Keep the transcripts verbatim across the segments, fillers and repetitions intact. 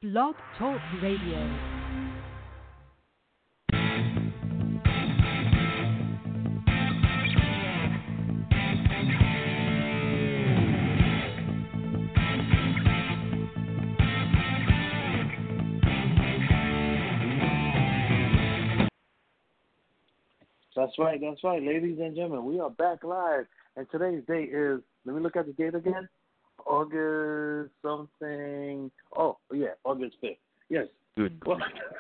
Blog Talk Radio. That's right, that's right, ladies and gentlemen. We are back live, and today's date is, let me look at the date again, August something, oh, yeah, August fifth. Yes. Good. Well,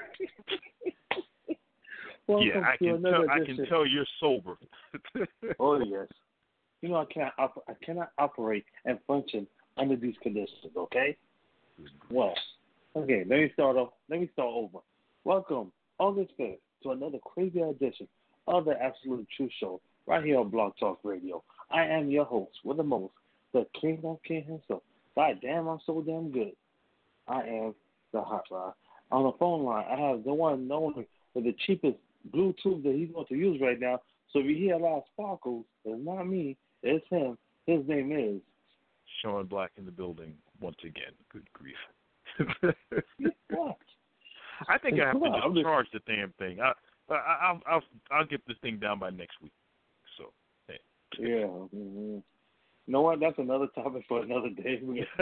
yeah, I can, tell, I can tell you're sober. Oh, yes. You know, I can't, op- I cannot operate and function under these conditions, okay? Well, okay, let me start off, let me start over. Welcome, August fifth, to another crazy edition of the Absolute Truth Show right here on Blog Talk Radio. I am your host with the most, the King of King himself. God damn, I'm so damn good. I am the Hot Rod. On the phone line, I have the one known with the cheapest Bluetooth that he's going to use right now. So if you hear a lot of sparkles, it's not me, it's him. His name is Sean Black in the building once again. Good grief. What? I think I have Come to on, just charge the damn thing. I, I, I'll, I'll, I'll get this thing down by next week. So, hey. Yeah. Mm-hmm. You know what? That's another topic for another day.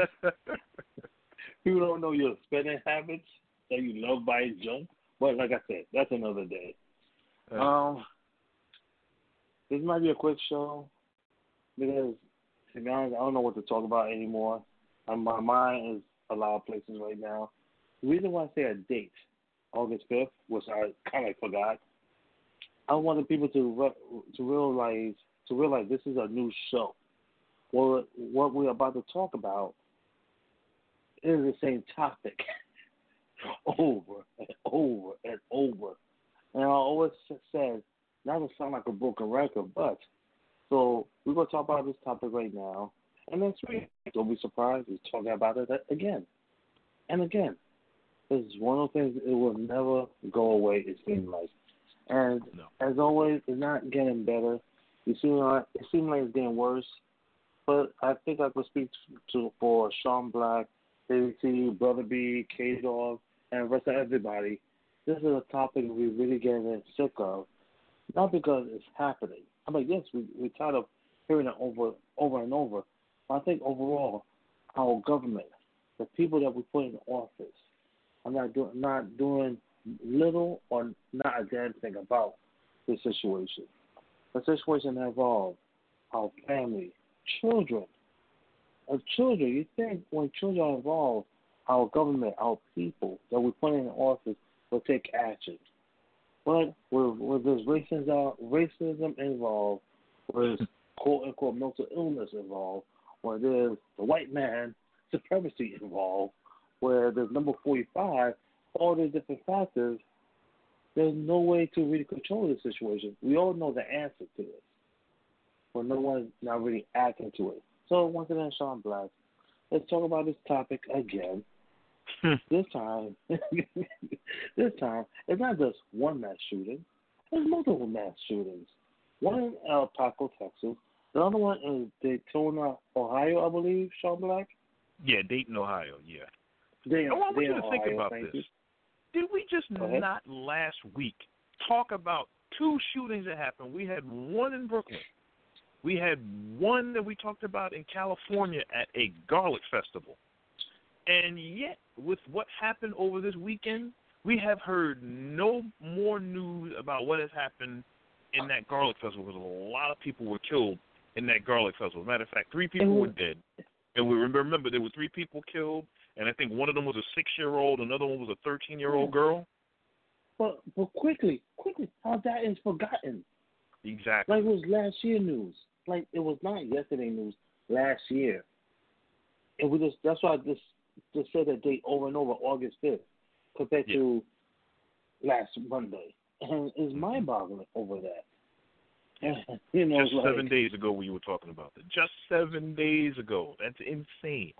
People don't know your spending habits that you love buying junk. But like I said, that's another day. Uh, um, this might be a quick show because, to be honest, I don't know what to talk about anymore. And my mind is a lot of places right now. The reason why I say a date, August fifth, which I kind of forgot, I wanted people to re- to realize to realize this is a new show. Well, what we're about to talk about is the same topic over and over and over. And I always said, not to sound like a broken record, but so we're going to talk about this topic right now. And next week, don't be surprised, we're talking about it again and again. This is one of the things, it will never go away, it seems like. And no. As always, it's not getting better. It seems like, it seems like it's getting worse. But I think I could speak to for Sean Black, David T, Brother B, K-Dog, and the rest of everybody. This is a topic we're really getting sick of. Not because it's happening. I mean, yes, we, we're tired of hearing it over, over and over. But I think overall, our government, the people that we put in office, are not doing, not doing little or not a damn thing about the situation. The situation involves our family, children. As children, you think when children are involved, our government, our people that we put in office will take action. But with, with this racism, racism involved, with quote-unquote mental illness involved, where there's the white man supremacy involved, where there's number forty-five, all these different factors, there's no way to really control this situation. We all know the answer to this, but no one's not really acting to it. So once again, Sean Black, let's talk about this topic again. this time, this time, it's not just one mass shooting. There's multiple mass shootings. One in El Paso, Texas. The other one in Daytona, Ohio, I believe, Sean Black? Yeah, Dayton, Ohio, yeah. Dayton, I want you to Ohio, think about this. you. Did we just not last week talk about two shootings that happened? We had one in Brooklyn. We had one that we talked about in California at a garlic festival. And yet, with what happened over this weekend, we have heard no more news about what has happened in that garlic festival because a lot of people were killed in that garlic festival. As a matter of fact, three people were dead. And we remember there were three people killed, and I think one of them was a six-year-old, another one was a thirteen-year-old girl. But, but quickly, quickly, how that is forgotten. Exactly. Like it was last year news. Like it was not yesterday news, last year. And we just that's why I just just said that date over and over, August fifth, compared yeah. to last Monday. And it's mind boggling over that. And, you know, just like, seven days ago when you were talking about that. Just seven days ago. That's insane.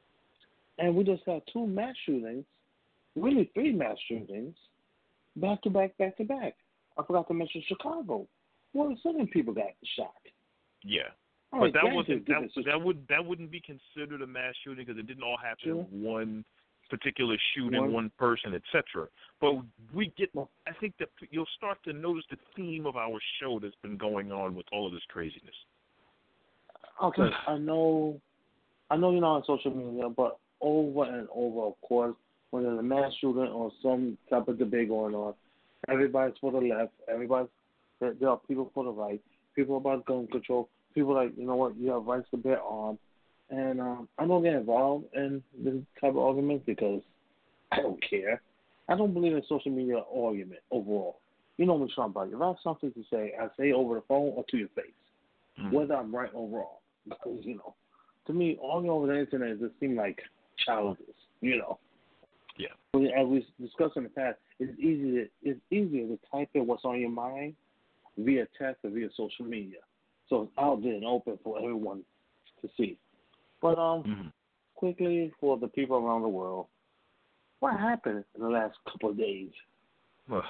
And we just had two mass shootings, really three mass shootings, back to back, back to back. I forgot to mention Chicago. More than seven people got shot. Yeah, all but right, that wasn't that, that would that wouldn't be considered a mass shooting because it didn't all happen sure. in one particular shooting, one, one person, et cetera. But we get, I think that you'll start to notice the theme of our show that's been going on with all of this craziness. Okay, I know, I know you're not on social media, but over and over, of course, when there's a mass shooting or some type of debate going on, everybody's for the left, everybody's, there, there are people for the right, people about gun control, people like, you know what, you have rights to bear arms. And um, I don't get involved in this type of argument because I don't care. I don't believe in social media argument overall. You know me, Sean, buddy. If I have something to say, I say it over the phone or to your face, mm-hmm. whether I'm right or wrong. Because, you know, to me, arguing over the internet just seems like childish, you know. Yeah. As we discussed in the past, it's easier, it's easier to type in what's on your mind via text or via social media. So it's out there and open for everyone to see. But um, mm-hmm. quickly for the people around the world, what happened in the last couple of days? Well,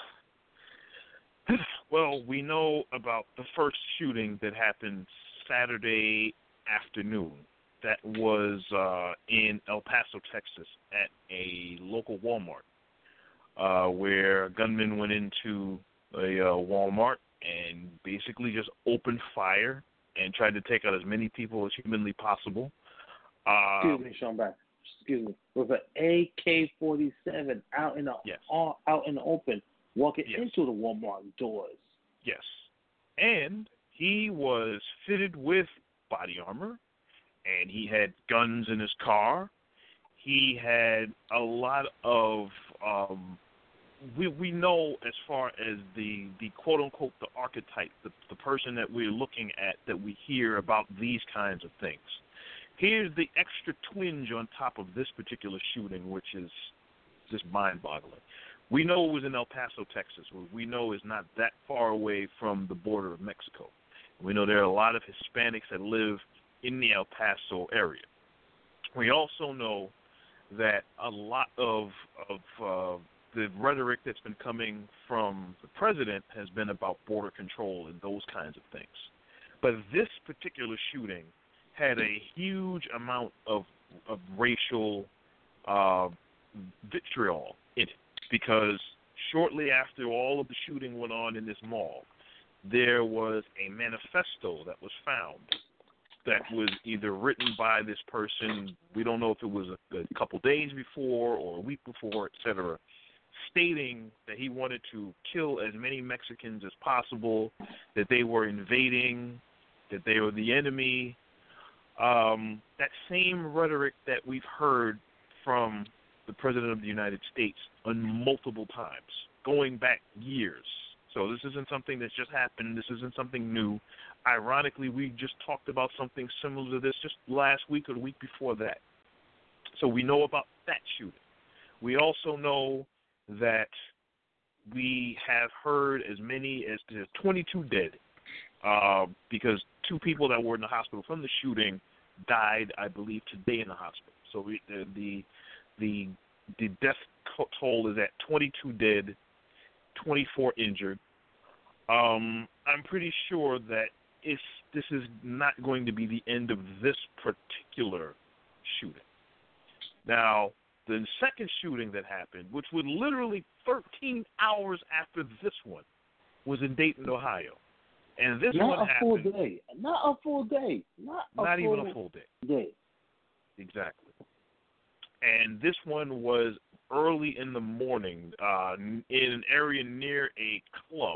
well, we know about the first shooting that happened Saturday afternoon. That was uh, in El Paso, Texas, at a local Walmart, uh, where gunmen went into a uh, Walmart and basically just opened fire and tried to take out as many people as humanly possible. Um, Excuse me, Sean Back. Excuse me. With an A K forty-seven out in the yes. all, out in the open, walking yes. into the Walmart doors. Yes, and he was fitted with body armor, and he had guns in his car. He had a lot of um, we we know as far as the, the quote unquote the archetype, the the person that we're looking at, that we hear about these kinds of things. Here's the extra twinge on top of this particular shooting, which is just mind-boggling. We know it was in El Paso, Texas, which we know is not that far away from the border of Mexico. We know there are a lot of Hispanics that live in the El Paso area. We also know that a lot of, of uh, the rhetoric that's been coming from the president has been about border control and those kinds of things. But this particular shooting had a huge amount of, of racial uh, vitriol in it, because shortly after all of the shooting went on in this mall, there was a manifesto that was found that was either written by this person, we don't know if it was a, a couple days before or a week before, et cetera, stating that he wanted to kill as many Mexicans as possible, that they were invading, that they were the enemy. Um, that same rhetoric that we've heard from the President of the United States on multiple times, going back years. So this isn't something that's just happened. This isn't something new. Ironically, we just talked about something similar to this just last week or the week before that. So we know about that shooting. We also know that we have heard as many as twenty-two dead, uh, because two people that were in the hospital from the shooting died, I believe, today in the hospital. So we, the, the the the death toll is at twenty-two dead, twenty-four injured. Um, I'm pretty sure that if this is not going to be the end of this particular shooting. Now, the second shooting that happened, which was literally thirteen hours after this one, was in Dayton, Ohio. And this not one a happened. full day. Not a full day. Not, a not full even a full day. day. Exactly. And this one was early in the morning, uh, in an area near a club.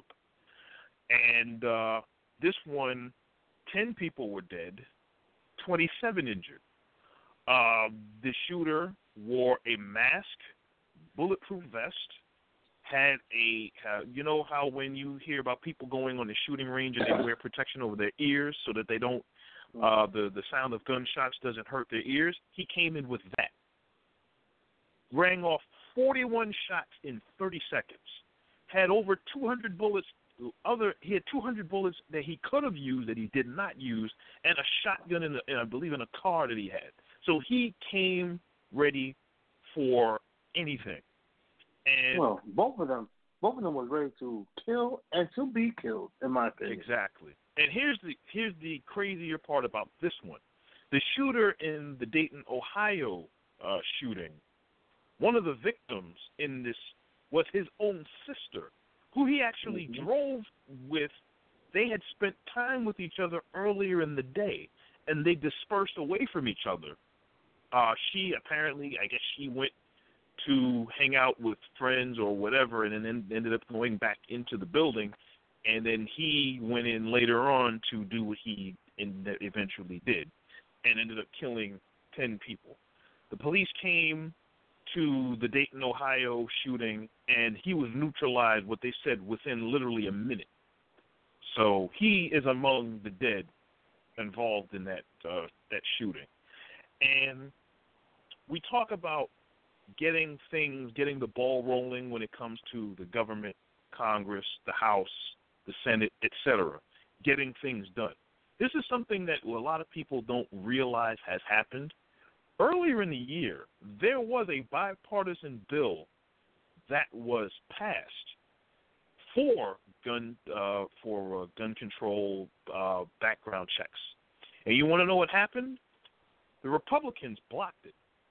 And uh, this one, ten people were dead, twenty-seven injured. Uh, the shooter wore a mask, bulletproof vest, had a, uh, you know how when you hear about people going on the shooting range and they wear protection over their ears so that they don't, uh, the, the sound of gunshots doesn't hurt their ears? He came in with that. Rang off forty-one shots in thirty seconds. Had over two hundred bullets. Other he had two hundred bullets that he could have used that he did not use, and a shotgun in, the, in I believe in a car that he had. So he came ready for anything. And well, both of them, both of them was ready to kill and to be killed, in my opinion. Exactly. And here's the here's the crazier part about this one: the shooter in the Dayton, Ohio uh, shooting one of the victims in this was his own sister, who he actually mm-hmm. drove with. They had spent time with each other earlier in the day, and they dispersed away from each other. Uh, she apparently, I guess she went to hang out with friends or whatever, and then ended up going back into the building, and then he went in later on to do what he eventually did, and ended up killing ten people. The police came to the Dayton, Ohio shooting, and he was neutralized, what they said, within literally a minute. So he is among the dead involved in that uh, that shooting. And we talk about getting things, getting the ball rolling when it comes to the government, Congress, the House, the Senate, et cetera, getting things done. This is something that a lot of people don't realize has happened. Earlier in the year, there was a bipartisan bill that was passed for gun uh, for uh, gun control uh, background checks. And you want to know what happened? The Republicans blocked it.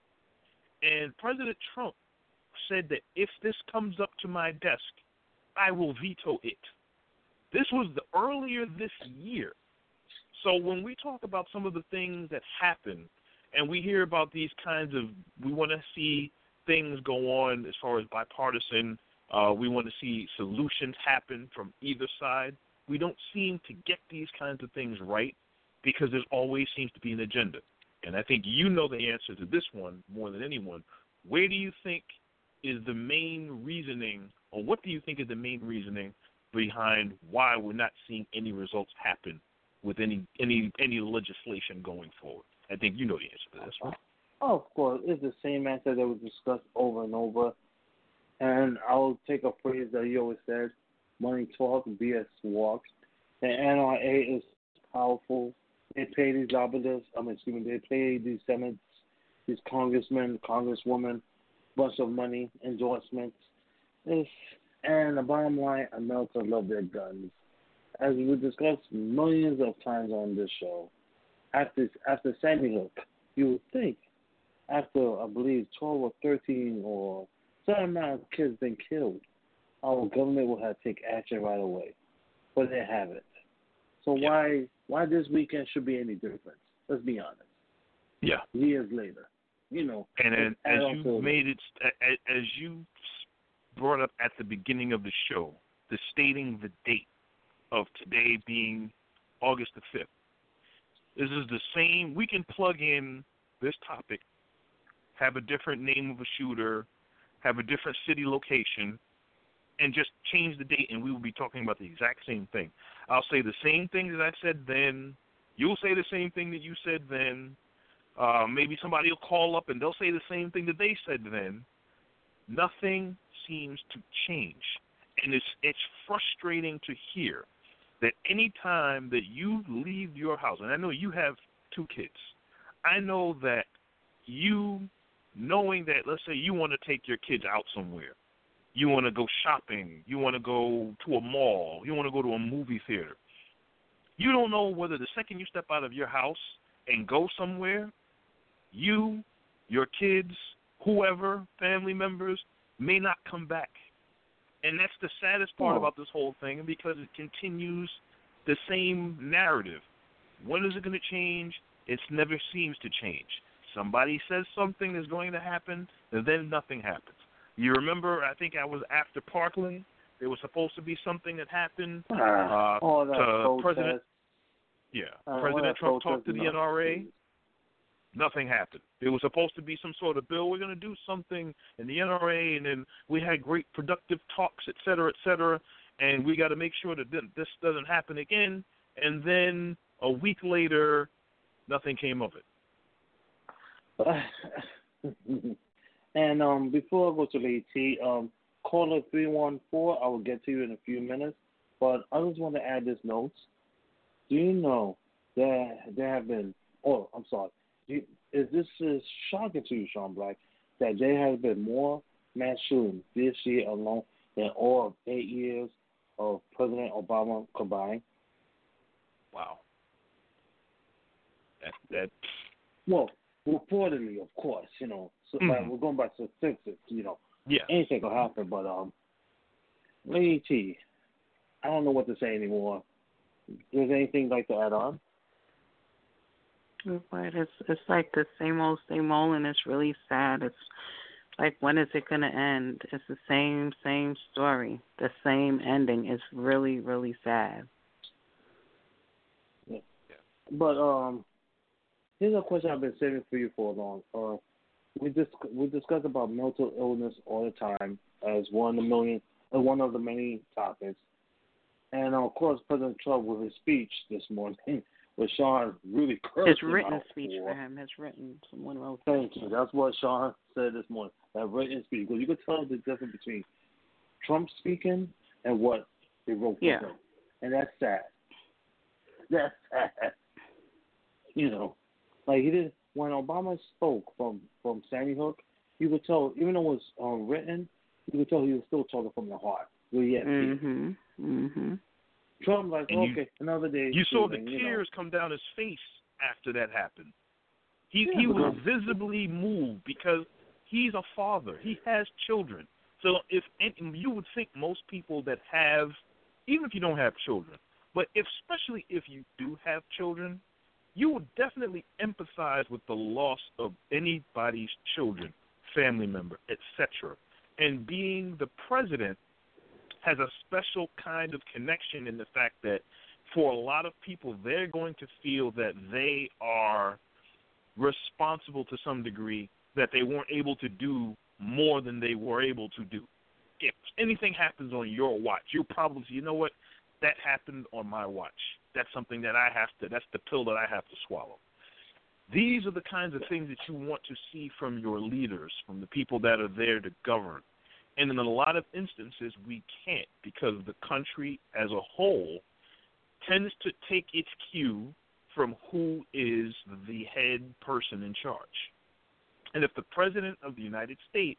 And President Trump said that if this comes up to my desk, I will veto it. This was the earlier this year. So when we talk about some of the things that happen, and we hear about these kinds of, we want to see things go on as far as bipartisan, uh, we want to see solutions happen from either side. We don't seem to get these kinds of things right because there always seems to be an agenda. And I think you know the answer to this one more than anyone. Where do you think is the main reasoning, or what do you think is the main reasoning behind why we're not seeing any results happen with any any any legislation going forward? I think you know the answer to this one. Oh, of course. It's the same answer that was discussed over and over. And I'll take a phrase that you always said, money talks, B S walks. The N R A is powerful. They pay these lobbyists, I mean, excuse me, they pay these senators, these congressmen, congresswomen, bunch of money, endorsements. It's, and the bottom line, America love their guns. As we discussed millions of times on this show, after after Sandy Hook, you would think after, I believe, twelve or thirteen or some amount of kids been killed, our government will have to take action right away. But they haven't. So yeah. why why this weekend should be any different? Let's be honest. Yeah. Years later, you know. And, and as you made it, as you brought up at the beginning of the show, the stating the date of today being August the fifth. This is the same. We can plug in this topic, have a different name of a shooter, have a different city location, and just change the date, and we will be talking about the exact same thing. I'll say the same thing that I said then. You'll say the same thing that you said then. Uh, maybe somebody will call up, and they'll say the same thing that they said then. Nothing seems to change. And it's it's frustrating to hear that any time that you leave your house, and I know you have two kids, I know that you, knowing that, let's say you want to take your kids out somewhere, you want to go shopping, you want to go to a mall, you want to go to a movie theater. You don't know whether the second you step out of your house and go somewhere, you, your kids, whoever, family members, may not come back. And that's the saddest part oh. about this whole thing, because it continues the same narrative. When is it going to change? It never seems to change. Somebody says something is going to happen, and then nothing happens. You remember, I think I was after Parkland. There was supposed to be something that happened. Uh, uh, oh, that to President, yeah, uh, President Trump talked to the N R A. Nothing happened. There was supposed to be some sort of bill. We're going to do something in the N R A, and then we had great productive talks, et cetera, et cetera, and we got to make sure that this doesn't happen again. And then a week later, nothing came of it. And um, before I go to the AT, um, caller three one four, I will get to you in a few minutes. But I just want to add this note. Do you know that there have been, oh, I'm sorry, do you, is this is shocking to you, Sean Black, that there has been more mass shootings this year alone than all of eight years of President Obama combined? Wow. That, that. Well, reportedly, of course, you know, mm-hmm. like, we're going by statistics, you know. Yeah. Anything could happen, but um, Lady T, I don't know what to say anymore. Is there anything like to add on? But it's it's like the same old, same old, and it's really sad. It's like, when is it gonna end? It's the same, same story, the same ending. It's really, really sad. Yeah. But um, here's a question I've been saving for you for a long. Uh, we just we discuss about mental illness all the time as one of the million, uh, one of the many topics, and uh, of course, President Trump with his speech this morning. With Sean really cursing His written out speech for, for him. His written, someone wrote. Thank you. That's what Sean said this morning. That written speech, because you could tell the difference between Trump speaking and what he wrote for yeah. him, and that's sad. That's sad. You know, like he did when Obama spoke from from Sandy Hook. You could tell, even though it was um, written, you could tell he was still talking from the heart. Really had Mhm. Mhm. Trump like, and okay, you, another day. You saw the and, tears know. come down his face after that happened. He yeah, he was visibly moved because he's a father. He has children. So if and you would think most people that have, even if you don't have children, but if, especially if you do have children, you would definitely empathize with the loss of anybody's children, family member, et cetera. And being the president has a special kind of connection in the fact that for a lot of people, they're going to feel that they are responsible to some degree, that they weren't able to do more than they were able to do. If anything happens on your watch, you'll probably say, you know what, that happened on my watch. That's something that I have to, that's the pill that I have to swallow. These are the kinds of things that you want to see from your leaders, from the people that are there to govern. And in a lot of instances, we can't because the country as a whole tends to take its cue from who is the head person in charge. And if the President of the United States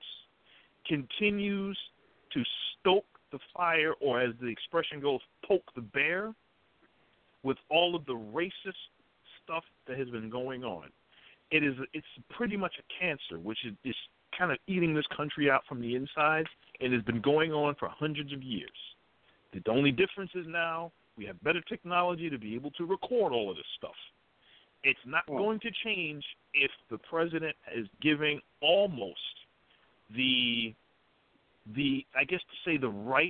continues to stoke the fire, or as the expression goes, poke the bear, with all of the racist stuff that has been going on, it is it's pretty much a cancer, which is, is kind of eating this country out from the inside, and has been going on for hundreds of years. The only difference is now we have better technology to be able to record all of this stuff. It's not oh. going to change if the president is giving almost the, the I guess to say the right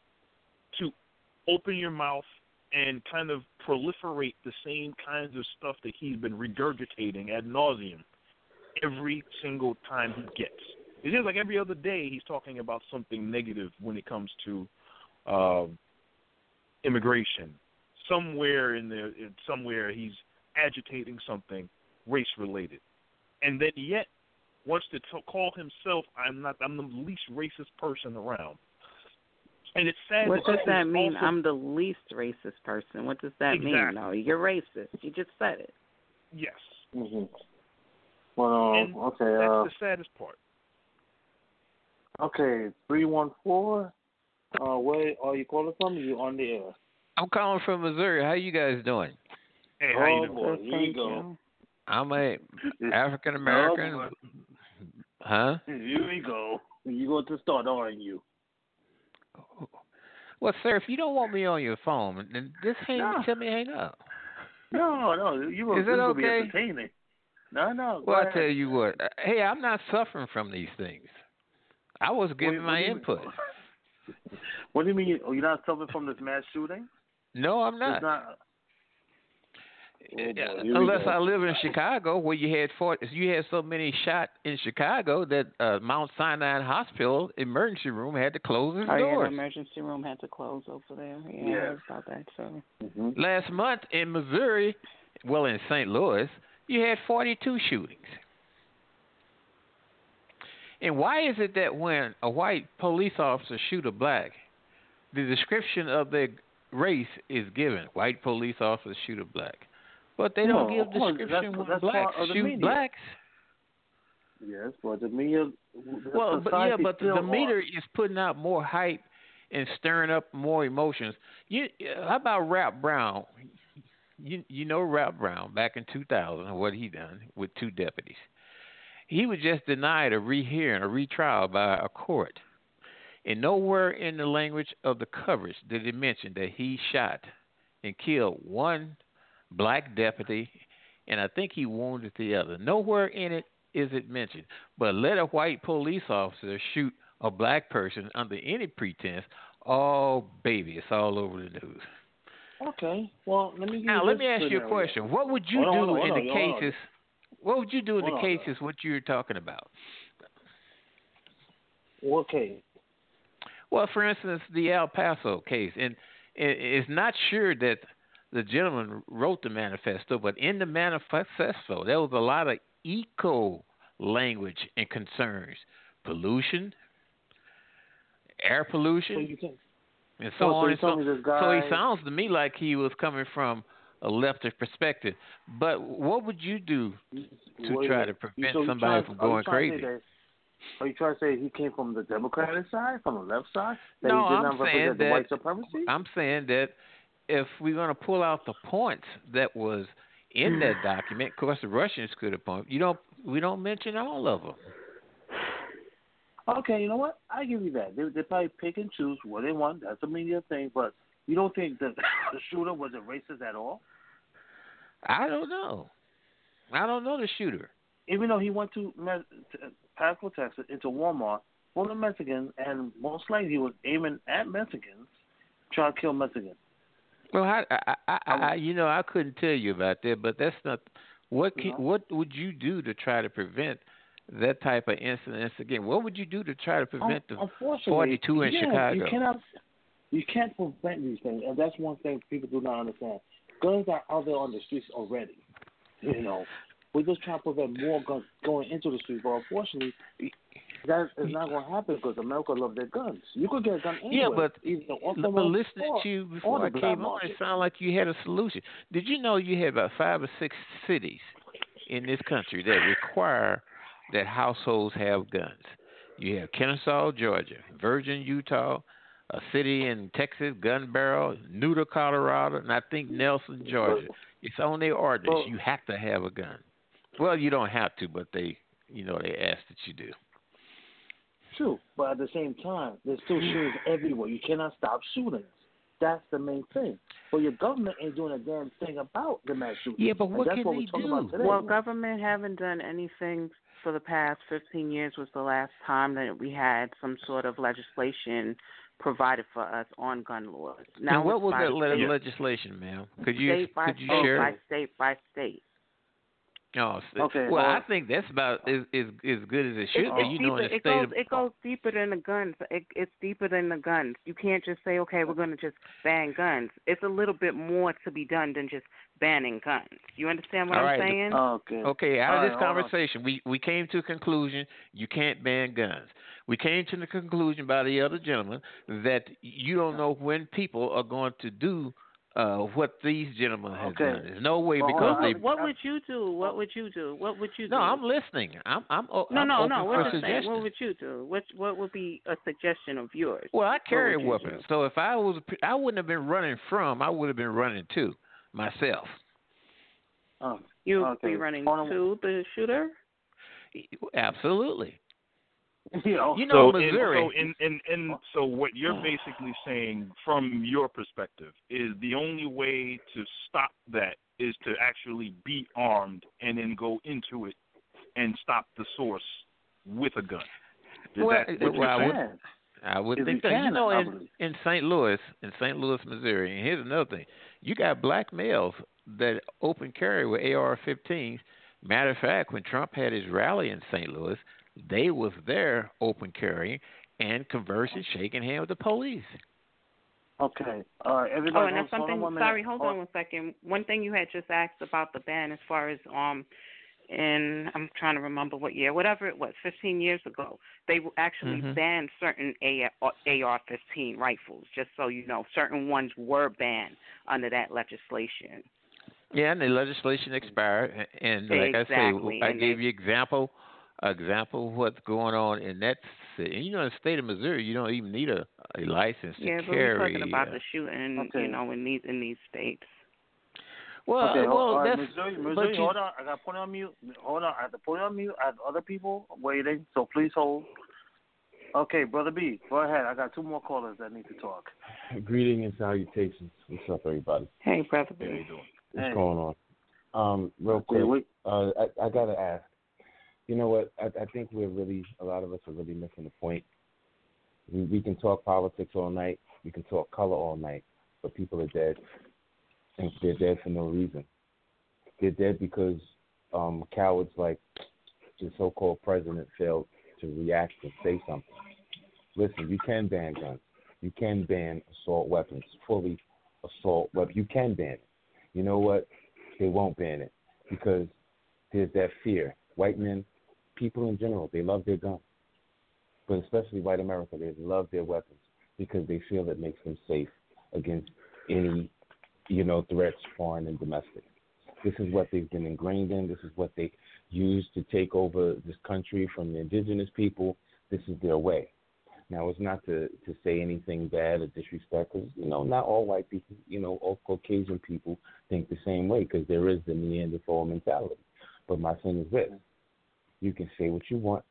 to open your mouth and kind of proliferate the same kinds of stuff that he's been regurgitating ad nauseum every single time he gets. It seems like every other day he's talking about something negative when it comes to uh, immigration. Somewhere in there, somewhere he's agitating something race-related, and then yet wants to t- call himself, "I'm not. I'm the least racist person around." And it's sad. What does that mean? Also, I'm the least racist person. What does that exactly. mean? No, you're racist. You just said it. Yes. Mm-hmm. Well, and okay. That's uh, the saddest part. Okay, three one four. Uh, where are you calling from? You on the air? I'm calling from Missouri. How you guys doing? Hey, how oh, you doing? Boy, here we go. You. I'm a African American. Oh, huh? Here we go. You going to start, aren't you? Well, sir, if you don't want me on your phone, then just hang. No. Tell me hang up. No, no. You were, Is it okay? Be entertaining. No, no. Well, I tell you what. Hey, I'm not suffering from these things. I was giving what, my what input. What do you mean? Oh, you're not suffering from this mass shooting? No, I'm not. It's not. Oh, boy, unless I live in Chicago, where you had four, you had so many shot in Chicago that uh, Mount Sinai Hospital emergency room had to close its oh, doors. Yeah, the emergency room had to close over there. Yeah, yeah. I heard about that. So mm-hmm. Last month in Missouri, well, in Saint Louis, you had forty-two shootings. And why is it that when a white police officer shoot a black, the description of their race is given? White police officers shoot a black. But they don't no, give description that's, when that's blacks shoot media. blacks. Yes, but the media. The well, but yeah, but the, the media are. is putting out more hype and stirring up more emotions. You, how about Rap Brown? You you know Rap Brown back in two thousand, what he done with two deputies. he was just denied a rehearing, a retrial by a court. And nowhere in the language of the coverage did it mention that he shot and killed one black deputy, and I think he wounded the other. Nowhere in it is it mentioned. But let a white police officer shoot a black person under any pretense, oh, baby, it's all over the news. Okay. Well, let me give now you let this me ask you a scenario. question. What would you Hold on, do hold on, in hold the on, hold on. cases? What would you do in Hold the on, cases what you're talking about? What case? Well, for instance, the El Paso case, and it's not sure that the gentleman wrote the manifesto, but in the manifesto there was a lot of eco language and concerns, pollution, air pollution, So you can, and so oh, so on you and so tell me on. this guy, So he sounds to me like he was coming from a leftist perspective. But what would you do to wait a try minute. to prevent so you somebody trying, from are you going trying to crazy? say that, are you trying to say he came from the Democratic side, from the left side? That No, he did I'm not saying represent the that white supremacy? I'm saying that if we're going to pull out the points that was in that document, of course the Russians could have pointed. You don't. We don't mention all of them. Okay, you know what? I give you that. They, they probably pick and choose what they want. That's a media thing. But you don't think that the shooter was a racist at all? I don't know. I don't know the shooter. Even though he went to, to Pasco, Texas, into Walmart, full of Mexicans, and most likely he was aiming at Mexicans, trying to kill Mexicans. Well, I, I, I, I, you know, I couldn't tell you about that, but that's not. What can, No. what would you do to try to prevent that type of incidents again? What would you do to try to prevent the forty-two in yeah, Chicago? You cannot, you can't prevent these things, and that's one thing people do not understand. Guns are out there on the streets already. You know, we're just trying to prevent more guns going into the streets, but unfortunately, that is not going to happen because America loves their guns. You could get a gun anywhere. Yeah, but either off the but road listening or, to you or before the I black came on, market. it sounded like you had a solution. Did you know you had about five or six cities in this country that require that households have guns? You have Kennesaw, Georgia, Virgin, Utah, a city in Texas, Gun Barrel, Newton, Colorado, and I think Nelson, Georgia. It's on their ordinance. Well, you have to have a gun. Well, you don't have to, but they, you know, they ask that you do. True, but at the same time, there's still shootings everywhere. You cannot stop shootings. That's the main thing. But your government ain't doing a damn thing about the mass shootings. Yeah, but what and that's can what they we're talking do? about today. Well, government haven't done anything for the past fifteen years. Was the last time that we had some sort of legislation provided for us on gun laws. Now, and what it's was by that le- state, legislation, ma'am? Could you state by could you state share? by state by state. Oh, Okay, well, well- I think that's about as as, as good as it should It's, be. it's You deeper. know, in the it state goes. of It goes deeper than the guns. It, it's deeper than the guns. You can't just say, okay, we're going to just ban guns. It's a little bit more to be done than just banning guns. You understand what All I'm right. saying? Okay. Okay, out All of right, this hold on. conversation, we, we came to a conclusion you can't ban guns. We came to the conclusion by the other gentleman that you don't know when people are going to do uh, what these gentlemen have Okay. done. There's no way Well, because hold they. on. What would you do? What would you do? What would you do? No, I'm listening. I'm I'm, o- No, I'm no, open no. for What I'm saying. suggestions. What would you do? What What would be a suggestion of yours? Well, I carry a would you weapon, do? so if I was, I wouldn't have been running from. I would have been running to myself. Oh, You would okay. be running Hold on. to the shooter? Absolutely. You know, You know, So, in, Missouri. so, in, in, in, so what you're basically saying from your perspective is the only way to stop that is to actually be armed and then go into it and stop the source with a gun. Is well, that uh, what well, I you're would, saying? I would If think you that. You can, know, I in, believe. in Saint Louis, in Saint Louis, Missouri, and here's another thing: you got black males that open carry with A R fifteens. Matter of fact, when Trump had his rally in Saint Louis, they was there open carrying and conversing, shaking hands with the police. Okay. All right. Everybody. Oh, and that's hold on something. one minute. Sorry, hold on one second. One thing you had just asked about the ban, as far as um, in I'm trying to remember what year, whatever it was, fifteen years ago, they actually Mhm. banned certain A R fifteen rifles. Just so you know, certain ones were banned under that legislation. Yeah, and the legislation expired, and like Exactly, I say, I and gave they- you example, example of what's going on in that city. And you know, in the state of Missouri, you don't even need a, a license Yeah, to but carry. we're talking about uh, the shooting, Okay. you know, in these in these states. Well, okay, well, uh, that's Missouri, but Missouri, you, hold on. I got to put it on mute. Hold on. I have to put it on mute. I have other people waiting, so please hold. Okay, Brother B, go ahead. I got two more callers that need to talk. Greeting and salutations. What's up, everybody? Hey, brother. How you doing? What's Hey. going on? Um, real Okay, quick, wait. uh, I, I gotta ask. You know what? I, I think we're really, a lot of us are really missing the point. We, we can talk politics all night. We can talk color all night, but people are dead, and they're dead for no reason. They're dead because um, cowards like the so-called president failed to react and say something. Listen, you can ban guns. You can ban assault weapons, fully assault weapons. You can ban it. You know what? They won't ban it because there's that fear. White men, people in general, they love their guns. But especially white America, they love their weapons because they feel it makes them safe against any, you know, threats, foreign and domestic. This is what they've been ingrained in. This is what they use to take over this country from the indigenous people. This is their way. Now, it's not to, to say anything bad or disrespect because, you know, not all white people, you know, all Caucasian people think the same way because there is the Neanderthal mentality. But my thing is this. You can say what you want,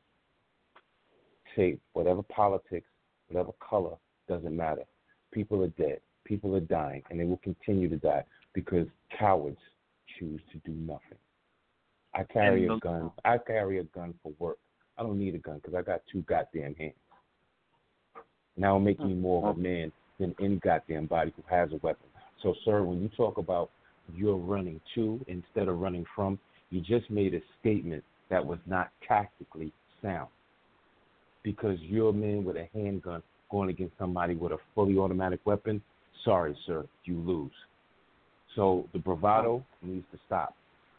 say whatever politics, whatever color, doesn't matter. People are dead. People are dying, and they will continue to die because cowards choose to do nothing. I carry a gun. I carry a gun for work. I don't need a gun because I got two goddamn hands. Now it'll make me more of a man than any goddamn body who has a weapon. So, sir, when you talk about you're running to instead of running from, you just made a statement that was not tactically sound. Because you're a man with a handgun going against somebody with a fully automatic weapon, sorry, sir, you lose. So the bravado needs to stop.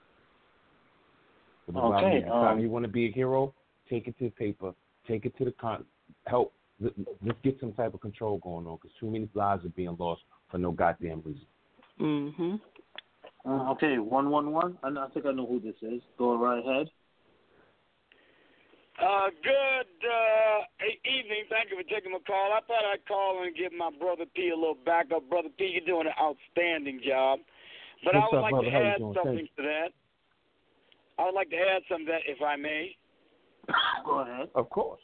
The bravado Okay, needs to stop. um, You want to be a hero? Take it to the paper. Take it to the con. Help. Let's get some type of control going on because too many lives are being lost for no goddamn reason. Mhm. Uh, okay, one one one. I, I think I know who this is. Go right ahead. Uh, good uh, evening. Thank you for taking my call. I thought I'd call and give my brother P a little backup. Brother P, you're doing an outstanding job. But What's I would up, like brother? to How you add doing? something Thanks. to that. I would like to add something to that, if I may. Go ahead. Of course.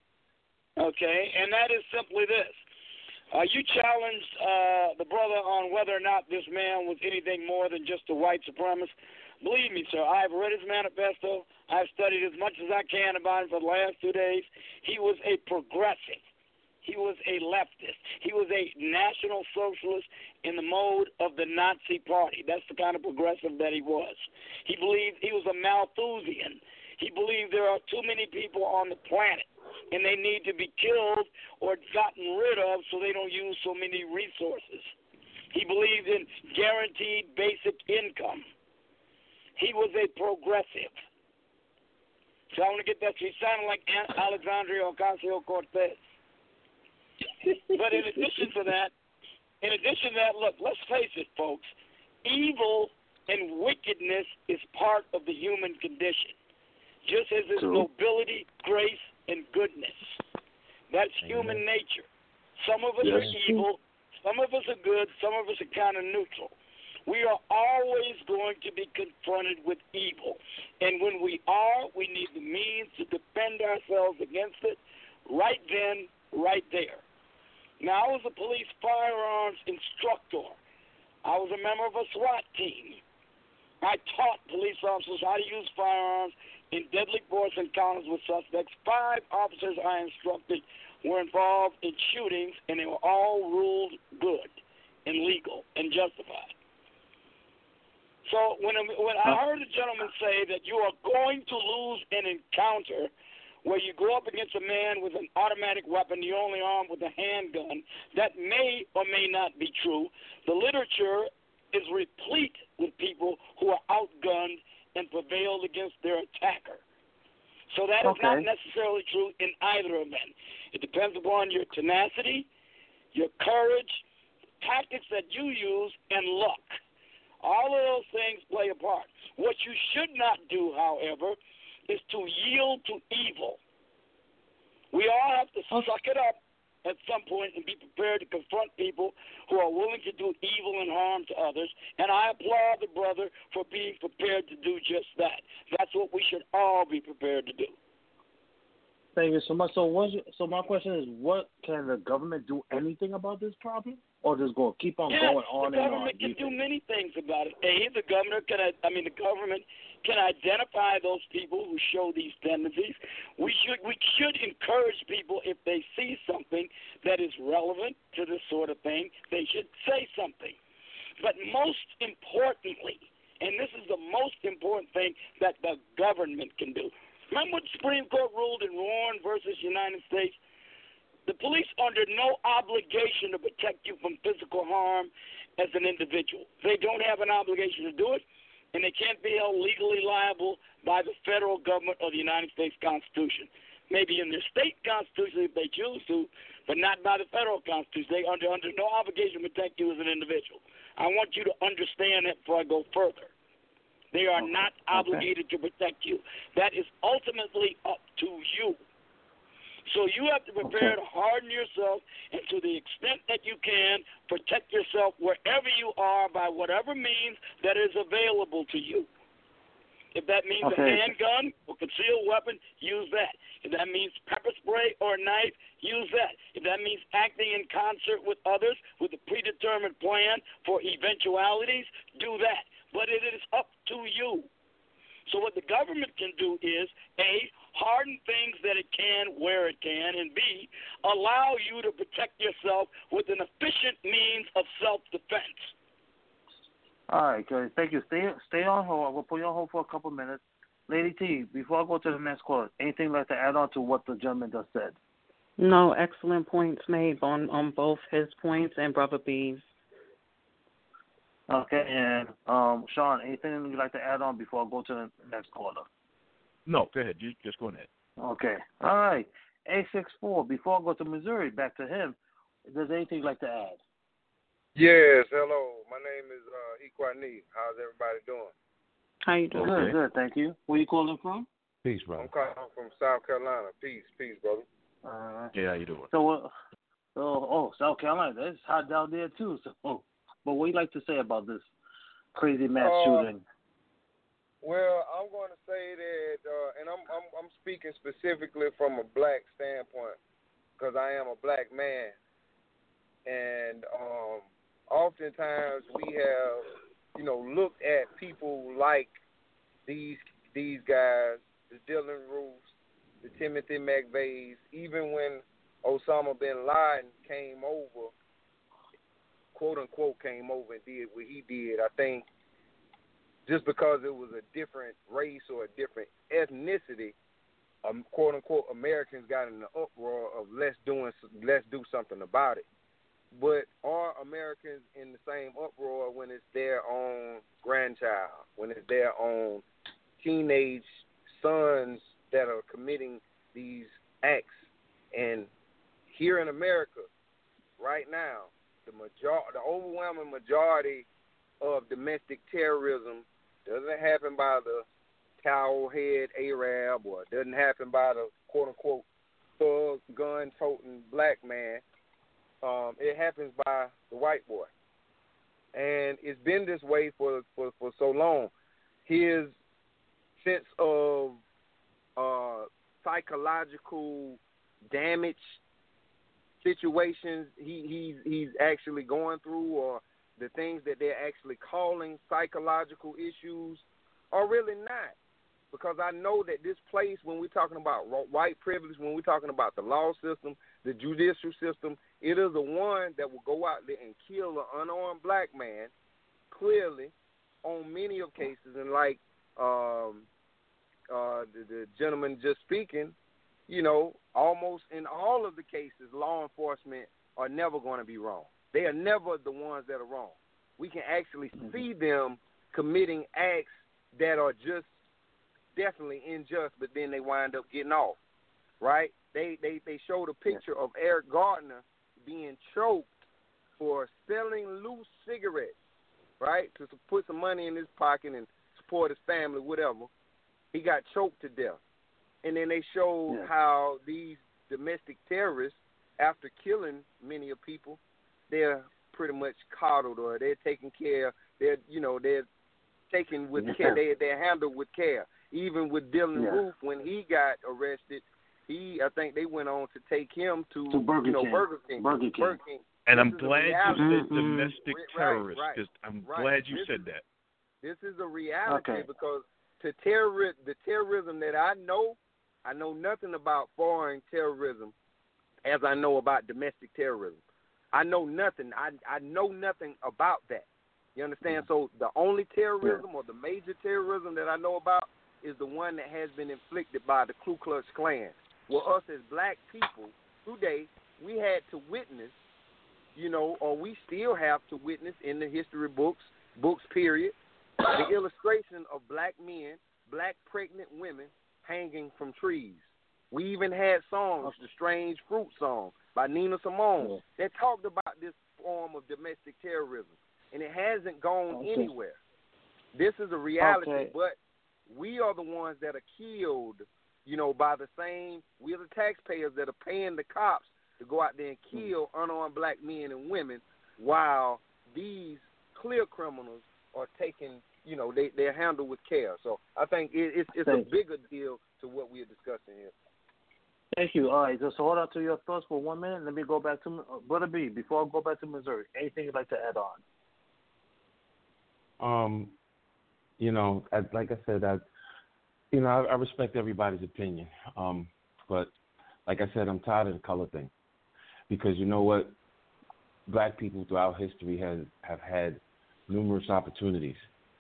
Okay, and that is simply this. Uh, you challenged uh, the brother on whether or not this man was anything more than just a white supremacist. Believe me, sir, I've read his manifesto. I've studied as much as I can about him for the last two days. He was a progressive. He was a leftist. He was a national socialist in the mode of the Nazi Party. That's the kind of progressive that he was. He believed he was a Malthusian. He believed there are too many people on the planet, and they need to be killed or gotten rid of so they don't use so many resources. He believed in guaranteed basic income. He was a progressive. So I want to get that. He sounded like Alexandria Ocasio-Cortez. But in addition to that, in addition to that, look, let's face it, folks. Evil and wickedness is part of the human condition, just as is nobility, grace, and goodness. That's human nature. Some of us Yes. are evil, some of us are good, some of us are kind of neutral. We are always going to be confronted with evil. And when we are, we need the means to defend ourselves against it right then, right there. Now, I was a police firearms instructor. I was a member of a SWAT team. I taught police officers how to use firearms in deadly force encounters with suspects. Five officers I instructed were involved in shootings, and they were all ruled good and legal and justified. So when when I heard a gentleman say that you are going to lose an encounter where you go up against a man with an automatic weapon, you're only armed with a handgun, that may or may not be true. The literature is replete with people who are outgunned and prevailed against their attacker. So that is Okay. not necessarily true in either event. It depends upon your tenacity, your courage, tactics that you use, and luck. All of those things play a part. What you should not do, however, is to yield to evil. We all have to Okay. suck it up at some point and be prepared to confront people who are willing to do evil and harm to others. And I applaud the brother for being prepared to do just that. That's what we should all be prepared to do. Thank you so much. So, what's your, so my question is, what can the government do anything about this problem, or just go keep on yes, going on the and on? government can do many things about it. A, the governor can, I mean, the government can identify those people who show these tendencies. We should we should encourage people, if they see something that is relevant to this sort of thing, they should say something. But most importantly, and this is the most important thing that the government can do. Remember what the Supreme Court ruled in Warren versus United States? The police are under no obligation to protect you from physical harm as an individual. They don't have an obligation to do it, and they can't be held legally liable by the federal government or the United States Constitution. Maybe in their state constitution if they choose to, but not by the federal Constitution. They are under, under no obligation to protect you as an individual. I want you to understand that before I go further. They are okay. not obligated okay. to protect you. That is ultimately up to you. So you have to prepare okay. to harden yourself, and to the extent that you can, protect yourself wherever you are by whatever means that is available to you. If that means okay. a handgun or concealed weapon, use that. If that means pepper spray or a knife, use that. If that means acting in concert with others with a predetermined plan for eventualities, do that. But it is up to you. So what the government can do is, A, harden things that it can where it can, and B, allow you to protect yourself with an efficient means of self-defense. All right, good. Thank you. Stay stay on hold. We'll put you on hold for a couple minutes. Lady T, before I go to the next call, anything like to add on to what the gentleman just said? No, excellent points made on, on both his points and Brother B's. Okay, and um, Sean, anything you'd like to add on before I go to the next caller? No, go ahead. You just go ahead. Okay. All right. A six four, before I go to Missouri, back to him, is there anything you'd like to add? Yes, hello. My name is uh, Equani. How's everybody doing? How you doing? Good, good, thank you. Where you calling from? Peace, brother. I'm calling from South Carolina. Peace, peace, brother. Uh, Yeah, how you doing? so, uh, so, oh, South Carolina, it's hot down there too. So, oh, but what do you like to say about this crazy mass uh, shooting? Well, I'm going to say that, uh, and I'm, I'm I'm speaking specifically from a black standpoint because I am a black man, and um, oftentimes we have, you know, looked at people like these these guys, the Dylan Roofs, the Timothy McVeighs, even when Osama bin Laden came over, quote unquote came over and did what he did, I think just because it was a different race or a different ethnicity, um, quote unquote Americans got in the uproar of let's doing let's do something about it. But are Americans in the same uproar when it's their own grandchild, when it's their own teenage sons that are committing these acts? And here in America, right now, the major- the overwhelming majority of domestic terrorism doesn't happen by the towel head Arab, or it doesn't happen by the quote unquote thug gun toting black man. Um, it happens by the white boy, and it's been this way for for, for so long. His sense of uh, psychological damage situations he, he's he's actually going through, or the things that they're actually calling psychological issues, are really not. Because I know that this place, when we're talking about white privilege, when we're talking about the law system, the judicial system, it is the one that will go out there and kill an unarmed black man, clearly, on many of cases. And like um, uh, the, the gentleman just speaking, you know, almost in all of the cases, law enforcement are never going to be wrong. They are never the ones that are wrong. We can actually see them committing acts that are just definitely unjust, but then they wind up getting off, right? They they, they showed a picture of Eric Gardner being choked for selling loose cigarettes, right, to put some money in his pocket and support his family, whatever. He got choked to death. And then they showed yeah. how these domestic terrorists after killing many of people, they're pretty much coddled or they're taken care. They're you know they're taken with care. They they're handled with care. Even with Dylan yeah. Roof, when he got arrested, he I think they went on to take him to, to Burger you know King. Burger King. Burger King. Burger King. And this I'm glad you said mm-hmm. domestic right, terrorists. Right, right, I'm right. glad you this said is, that. This is a reality okay. because to terror the terrorism that I know, I know nothing about foreign terrorism as I know about domestic terrorism. I know nothing. I I know nothing about that. You understand? Mm-hmm. So the only terrorism yeah. or the major terrorism that I know about is the one that has been inflicted by the Ku Klux Klan. Well, us as black people today, we had to witness, you know, or we still have to witness in the history books, books period, the illustration of black men, black pregnant women hanging from trees. We even had songs, the Strange Fruit song by Nina Simone, yeah. that talked about this form of domestic terrorism, and it hasn't gone okay. anywhere. This is a reality, okay. but we are the ones that are killed, you know, by the same, we are the taxpayers that are paying the cops to go out there and kill unarmed black men and women while these clear criminals are taken, you know, they, they're handled with care. So I think it, it's, it's a bigger deal to what we're discussing here. Thank you. All right, just hold on to your thoughts for one minute. Let me go back to uh, Brother B. Before I go back to Missouri, anything you'd like to add on? Um, you know, I, like I said, I, you know, I, I respect everybody's opinion. Um, but like I said, I'm tired of the color thing because you know what, black people throughout history has have had numerous opportunities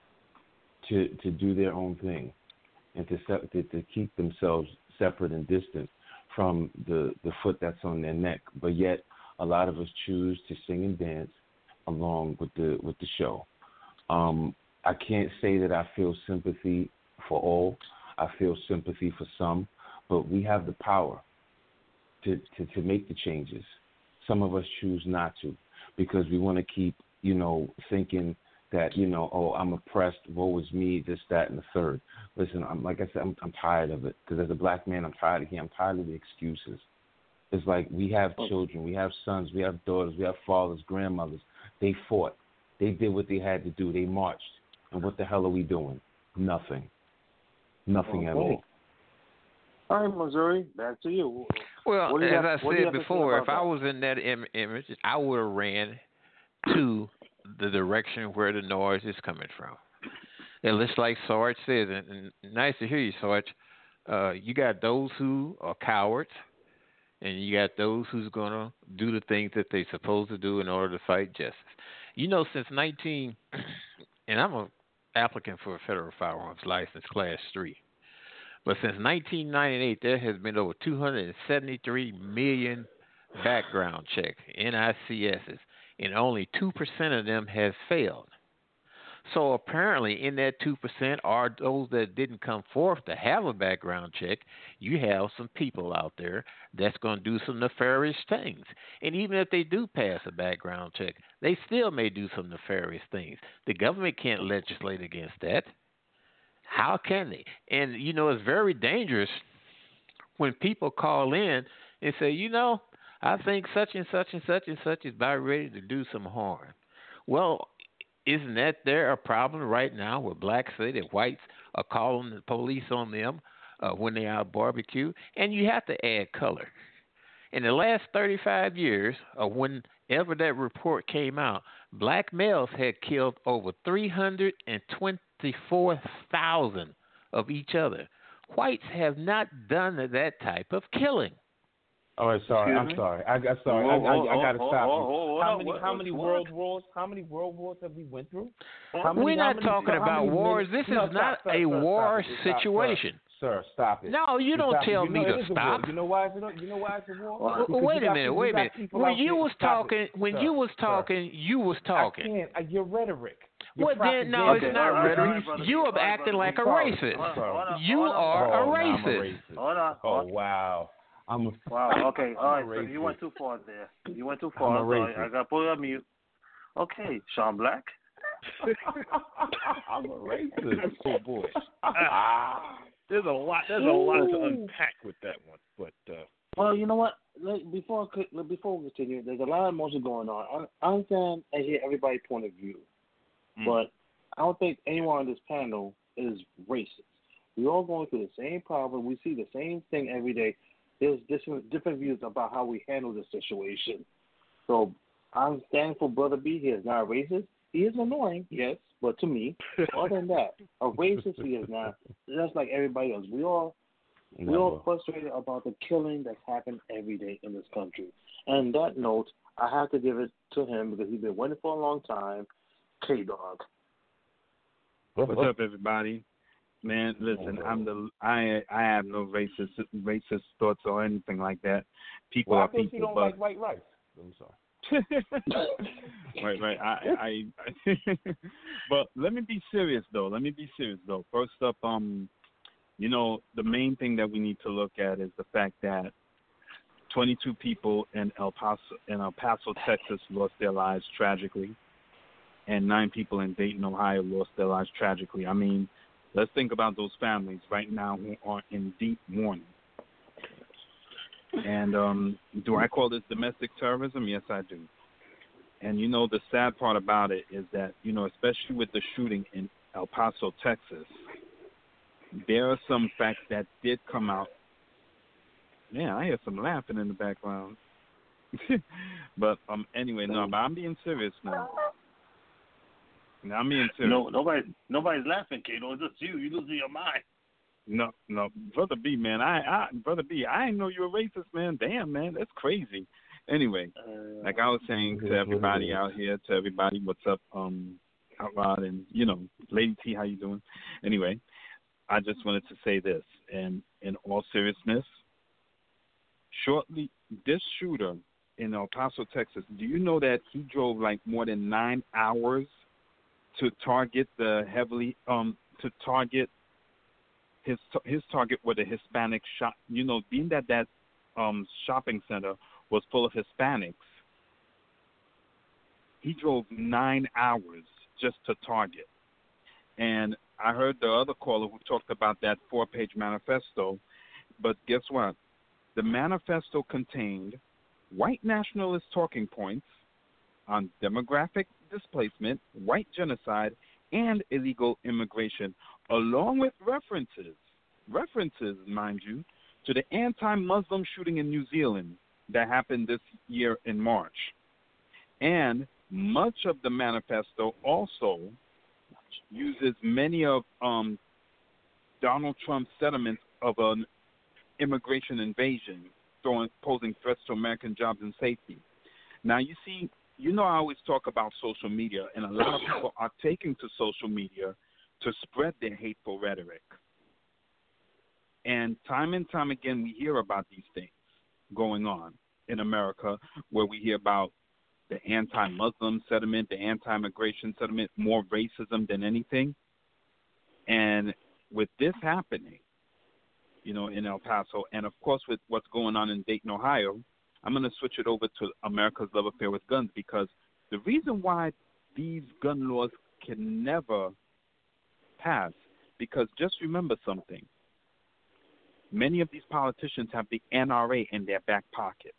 to to do their own thing and to to, to keep themselves separate and distant from the, the foot that's on their neck, but yet a lot of us choose to sing and dance along with the with the show. Um, I can't say that I feel sympathy for all. I feel sympathy for some, but we have the power to, to, to make the changes. Some of us choose not to because we want to keep, you know, thinking that, you know, oh, I'm oppressed, woe is me, this, that, and the third. Listen, I'm like I said, I'm, I'm tired of it because as a black man, I'm tired of here. I'm tired of the excuses. It's like we have children, we have sons, we have daughters, we have fathers, grandmothers. They fought. They did what they had to do. They marched. And what the hell are we doing? Nothing. Nothing okay. at all. All right, Missouri, back to you. Well, you as have, I said before, if that? I was in that Im- image, I would have ran to the direction where the noise is coming from. And it's like Sarge says, and, and nice to hear you, Sarge, uh, you got those who are cowards, and you got those who's going to do the things that they're supposed to do in order to fight justice. You know, since nineteen, and I'm a applicant for a federal firearms license, class three. But since nineteen ninety-eight, there has been over two hundred seventy-three million background checks, N I C S's, and only two percent of them has failed. So apparently in that two percent are those that didn't come forth to have a background check. You have some people out there that's going to do some nefarious things. And even if they do pass a background check, they still may do some nefarious things. The government can't legislate against that. How can they? And, you know, it's very dangerous when people call in and say, you know, I think such and such and such and such is about ready to do some harm. Well, isn't that there a problem right now where blacks say that whites are calling the police on them uh, when they're out barbecue? And you have to add color. In the last thirty-five years, or whenever that report came out, black males had killed over three hundred twenty-four thousand of each other. Whites have not done that type of killing. All right, sorry. Excuse I'm me? sorry. I got sorry. Whoa, I, whoa, I, I got to whoa, stop whoa, you. whoa, whoa, How whoa, many? what, how many what? world wars? How many world wars have we went through? How many, We're how not many, talking how about many wars. minutes? This No, is stop, not stop, a stop, war stop, stop, situation. Sir, sir, stop it. No, you don't stop tell you me know to stop. You know why? It's a, you know why it's a war? Well, well, wait a minute. Wait a minute. When you was talking, when sir, you was talking, sir. you was talking. I can't. Uh, your rhetoric. Your Well, then, no, it's okay, not all right, rhetoric. all right, you are all right, acting brother. like a sorry. racist. Hold on, hold on, you hold on. are oh, a no, racist. I'm a racist. Hold on. Oh wow. I'm a Wow. Okay. All right. So racist. you went too far there. You went too far. I'm a racist. So I, I got to put you on mute. Okay, Sean Black. I'm a racist. Oh boy. There's a lot. There's a lot to unpack with that one. But uh, well, you know what? like, before I, before we continue, there's a lot of emotion going on. I, I understand and hear everybody's point of view, mm. but I don't think anyone on this panel is racist. We're all going through the same problem. We see the same thing every day. There's different different views about how we handle the situation. So I'm standing for Brother B. He is not racist. He is annoying, yes, but to me, other than that, a racist he is not. Just like everybody else, we all we all frustrated about the killing that's happened every day in this country. And that note, I have to give it to him because he's been waiting for a long time. K-Dog. What's up, everybody? Man, listen, I'm the I I have no racist racist thoughts or anything like that. People well, are people, you don't but like white rice. I'm sorry. right, right. I, I, I but let me be serious though. Let me be serious though. First up, um, you know, the main thing that we need to look at is the fact that twenty-two people in El Paso, in El Paso, Texas, lost their lives tragically, and nine people in Dayton, Ohio, lost their lives tragically. I mean, let's think about those families right now who are in deep mourning. And um, do I call this domestic terrorism? Yes, I do. And, you know, the sad part about it is that, you know, especially with the shooting in El Paso, Texas, there are some facts that did come out. Yeah, I hear some laughing in the background. but um, anyway, no, but I'm being serious now. now I'm being serious. No, nobody, nobody's laughing, Kato. It's just you. You're losing your mind. No, no, Brother B, man, I, I, Brother B, I didn't know you were racist, man. Damn, man, that's crazy. Anyway, uh, like I was saying to everybody out here, to everybody, what's up, um, Outrod, and you know, Lady T, how you doing? Anyway, I just wanted to say this, and in all seriousness, shortly, this shooter in El Paso, Texas, do you know that he drove like more than nine hours to target the heavily, um, to target. His his target were the Hispanic shop. You know, being that that um, shopping center was full of Hispanics, he drove nine hours just to target. And I heard the other caller who talked about that four-page manifesto, but guess what? The manifesto contained white nationalist talking points on demographic displacement, white genocide, and illegal immigration, along with references, references, mind you, to the anti-Muslim shooting in New Zealand that happened this year in March. And much of the manifesto also uses many of um, Donald Trump's sentiments of an immigration invasion, throwing, posing threats to American jobs and safety. Now, you see, you know I always talk about social media, and a lot of people are taking to social media to spread their hateful rhetoric. And time and time again, we hear about these things going on in America, where we hear about the anti-Muslim sentiment, the anti-immigration sentiment, more racism than anything. And with this happening, you know, in El Paso, and of course with what's going on in Dayton, Ohio, I'm going to switch it over to America's love affair with guns, because the reason why these gun laws can never pass, because just remember something. Many of these politicians have the N R A in their back pockets.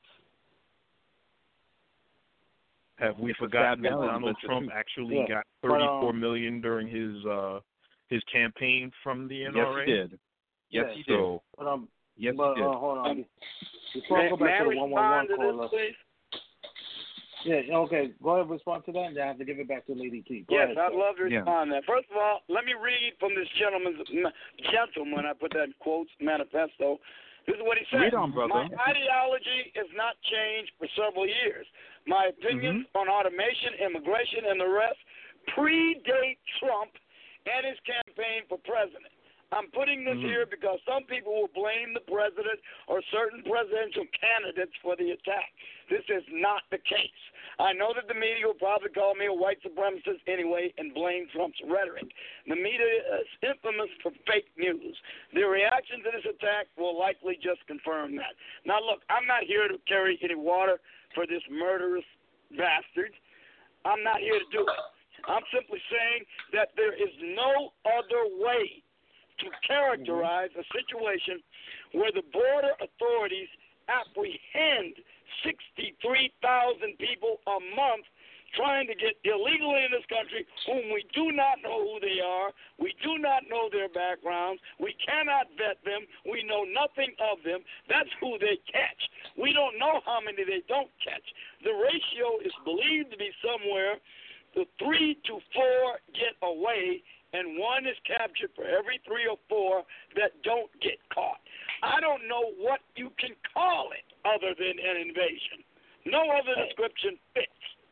Have we forgotten that Donald Trump actually yeah. got thirty-four um, million during his uh, his campaign from the N R A? Yes, he did. Yes, yeah, he so, did. But, um, yes, but, he did. Uh, hold on. Before I go back to the one one one caller. Yeah, okay. Go ahead and respond to that, and I have to give it back to Lady T. Go yes, ahead, I'd love to respond yeah. to that. First of all, let me read from this gentleman's, gentleman, I put that in quotes, manifesto. This is what he said. Read on, brother. My ideology has not changed for several years. My opinions mm-hmm. on automation, immigration, and the rest predate Trump and his campaign for president. I'm putting this mm-hmm. here because some people will blame the president or certain presidential candidates for the attack. This is not the case. I know that the media will probably call me a white supremacist anyway and blame Trump's rhetoric. The media is infamous for fake news. The reaction to this attack will likely just confirm that. Now, look, I'm not here to carry any water for this murderous bastard. I'm not here to do it. I'm simply saying that there is no other way to characterize a situation where the border authorities apprehend sixty-three thousand people a month trying to get illegally in this country whom we do not know who they are. We do not know their backgrounds. We cannot vet them. We know nothing of them. That's who they catch. We don't know how many they don't catch. The ratio is believed to be somewhere the three to four get away, and one is captured for every three or four that don't get caught. I don't know what you can call it other than an invasion. No other description fits.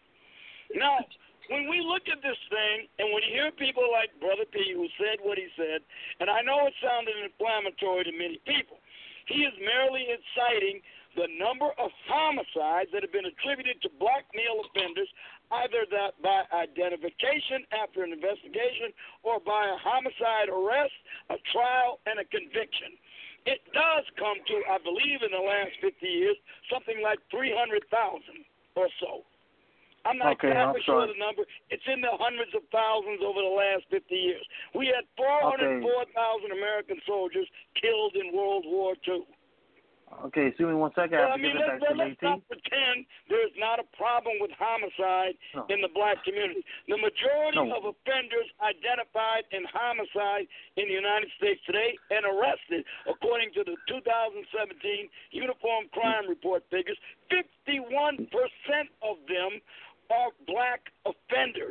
Now, when we look at this thing, and when you hear people like Brother P, who said what he said, and I know it sounded inflammatory to many people, he is merely inciting the number of homicides that have been attributed to black male offenders, either that by identification after an investigation or by a homicide arrest, a trial, and a conviction. It does come to, I believe, in the last fifty years, something like three hundred thousand or so. I'm not okay, exactly I'm sure sorry. of the number. It's in the hundreds of thousands over the last fifty years. We had four hundred four thousand okay. American soldiers killed in World War Two. Okay, excuse me one second. Well, I, I mean, let's, let's not pretend there's not a problem with homicide no. in the black community. The majority no. of offenders identified in homicide in the United States today and arrested, according to the two thousand seventeen Uniform Crime Report figures, fifty-one percent of them are black offenders.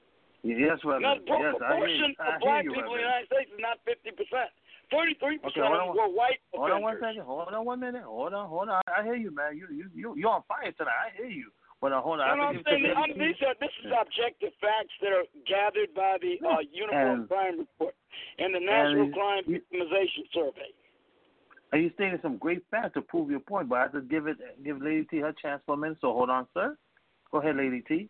Yes, Reverend. Now, the yes, proportion I hear, I of black you, people in the Reverend. United States is not fifty percent. thirty-three percent okay, of them were white hold offenders. on one second. Hold on one minute. Hold on, hold on. I hear you, man. You, you, you, you're on fire tonight. I hear you. But uh, hold on. No, I no, I'm saying I'm, these are this is objective facts that are gathered by the uh, Uniform and, Crime Report and the National and Crime you, Victimization Survey. And you stated some great facts to prove your point, but I have to give it, give Lady T her chance for a minute. So hold on, sir. Go ahead, Lady T.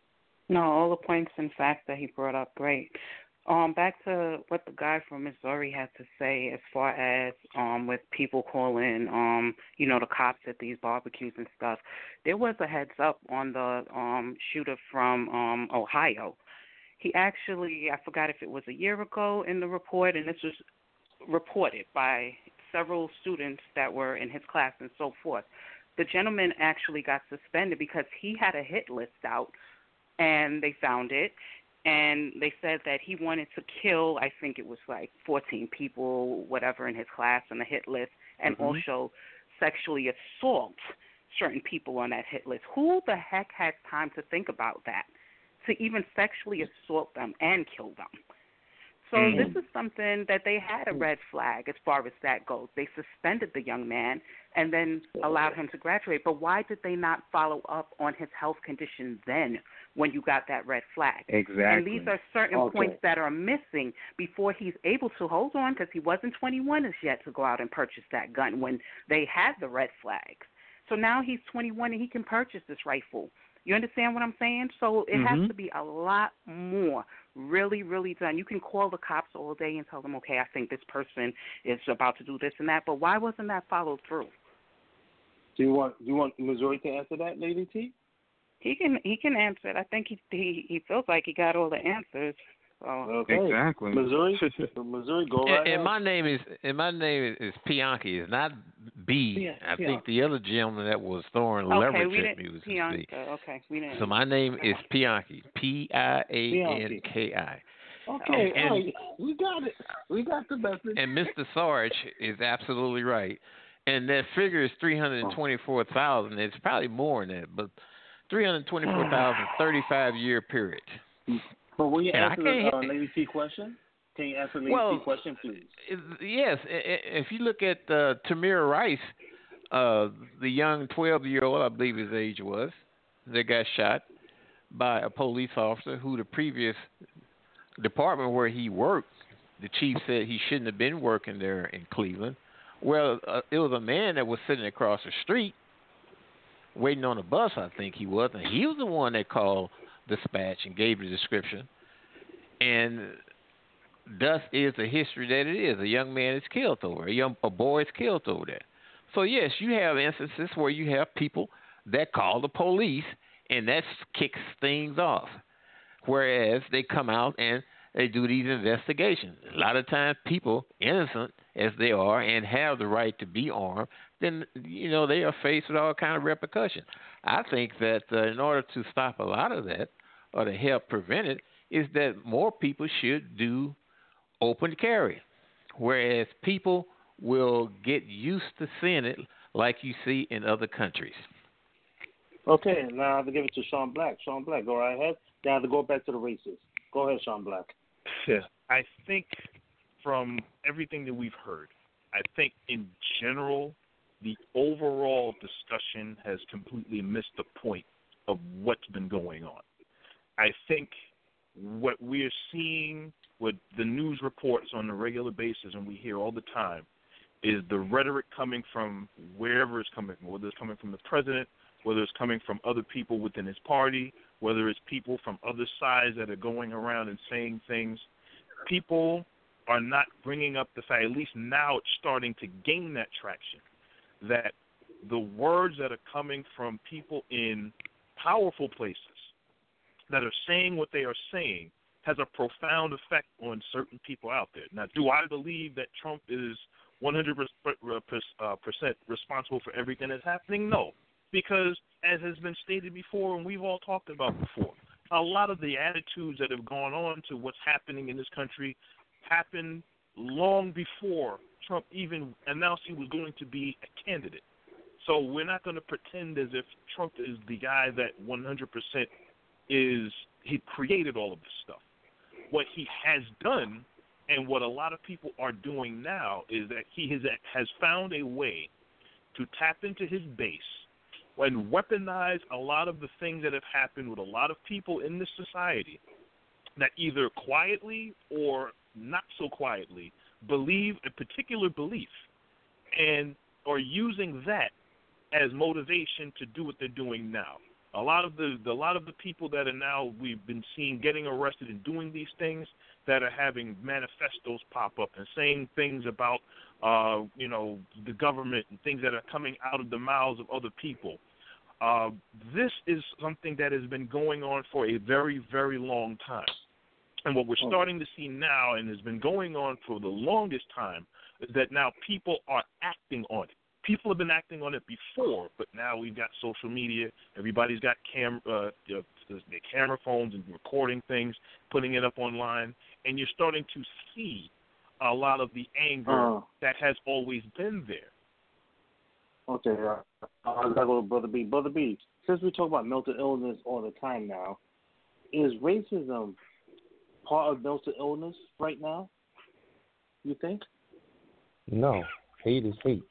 No, all the points and facts that he brought up, great. Um, back to what the guy from Missouri had to say as far as um with people calling um, you know, the cops at these barbecues and stuff. There was a heads up on the um shooter from um Ohio. He actually, I forgot if it was a year ago in the report, and this was reported by several students that were in his class and so forth. The gentleman actually got suspended because he had a hit list out, and they found it, and they said that he wanted to kill, I think it was like fourteen people, whatever, in his class on the hit list, and mm-hmm. also sexually assault certain people on that hit list. Who the heck has time to think about that, to even sexually assault them and kill them? So mm-hmm. this is something that they had a red flag as far as that goes. They suspended the young man and then allowed him to graduate. But why did they not follow up on his health condition then when you got that red flag? Exactly. And these are certain okay. points that are missing before he's able to hold on, because he wasn't twenty-one as yet to go out and purchase that gun when they had the red flags. So now he's twenty-one and he can purchase this rifle. You understand what I'm saying? So it mm-hmm. has to be a lot more really, really done. You can call the cops all day and tell them, okay, I think this person is about to do this and that, but why wasn't that followed through? Do you want do you want Missouri to answer that, Lady T? He can he can answer it. I think he he, he feels like he got all the answers. So. Okay. Exactly. Missouri, Missouri, go right and, and ahead. my name is and my name is Bianchi. It's not B. Yeah, I yeah. think the other gentleman that was throwing okay, leverage we at didn't, me was Bianca, B. okay, we didn't. So my name is Bianchi. P I A N K I. Okay, and, all right. We got it. We got the message. And Mister Sarge is absolutely right. And that figure is three hundred twenty-four thousand. It's probably more than that, but three hundred twenty-four thousand, thirty-five year period. But will you And answer the uh, Lady T question? Can you answer the Lady well, T question, please? Yes. If you look at uh, Tamir Rice, uh, the young twelve-year-old, I believe his age was, that got shot by a police officer who the previous department where he worked, the chief said he shouldn't have been working there in Cleveland. Well, uh, it was a man that was sitting across the street waiting on a bus, I think he was, and he was the one that called dispatch and gave the description. And thus is the history that it is. A young man is killed over, a young a boy is killed over there. So, yes, you have instances where you have people that call the police, and that kicks things off, whereas they come out and they do these investigations. A lot of times people, innocent, as they are and have the right to be armed, then you know they are faced with all kind of repercussions. I think that uh, in order to stop a lot of that or to help prevent it, is that more people should do open carry, whereas people will get used to seeing it like you see in other countries. Okay, now I have to give it to Sean Black. Sean Black, go right ahead. Now I have to go back to the races. Go ahead, Sean Black. Yeah, I think from everything that we've heard, I think in general, the overall discussion has completely missed the point of what's been going on. I think what we're seeing with the news reports on a regular basis, and we hear all the time, is the rhetoric coming from wherever it's coming from, whether it's coming from the president, whether it's coming from other people within his party, whether it's people from other sides that are going around and saying things. People are not bringing up the fact, at least now it's starting to gain that traction, that the words that are coming from people in powerful places that are saying what they are saying has a profound effect on certain people out there. Now, do I believe that Trump is one hundred percent responsible for everything that's happening? No, because as has been stated before and we've all talked about before, a lot of the attitudes that have gone on to what's happening in this country happened long before Trump even announced he was going to be a candidate. So we're not going to pretend as if Trump is the guy that one hundred percent is, he created all of this stuff. What he has done and what a lot of people are doing now is that he has, has found a way to tap into his base and weaponize a lot of the things that have happened with a lot of people in this society that either quietly or not so quietly believe a particular belief and are using that as motivation to do what they're doing now. A lot of the, the a lot of the people that are now we've been seeing getting arrested and doing these things that are having manifestos pop up and saying things about uh, you know the government and things that are coming out of the mouths of other people. Uh, this is something that has been going on for a very, very long time. And what we're starting to see now and has been going on for the longest time is that now people are acting on it. People have been acting on it before, but now we've got social media. Everybody's got cam- uh, uh, their camera phones and recording things, putting it up online, and you're starting to see a lot of the anger uh, that has always been there. Okay, uh, I gotta go to Brother B. Brother B, since we talk about mental illness all the time now, is racism part of mental illness right now? You think? No. Hate is hate.